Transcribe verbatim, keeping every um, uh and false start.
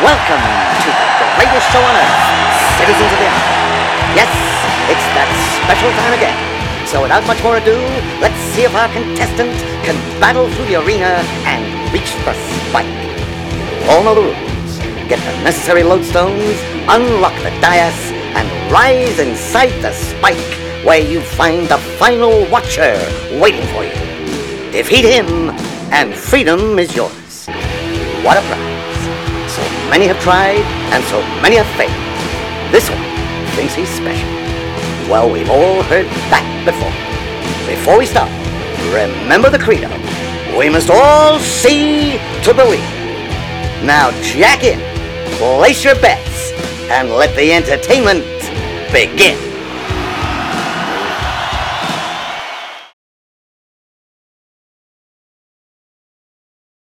Welcome to the greatest show on earth, citizens of the Earth. Yes, it's that special time again. So without much more ado, let's see if our contestant can battle through the arena and reach the spike. You all know the rules. Get the necessary lodestones, unlock the dais, and rise inside the spike where you find the final watcher waiting for you. Defeat him, and freedom is yours. What a prize. So many have tried, and so many have failed. This one thinks he's special. Well, we've all heard that before. Before we start, remember the credo. We must all see to believe. Now jack in, place your bets, and let the entertainment begin.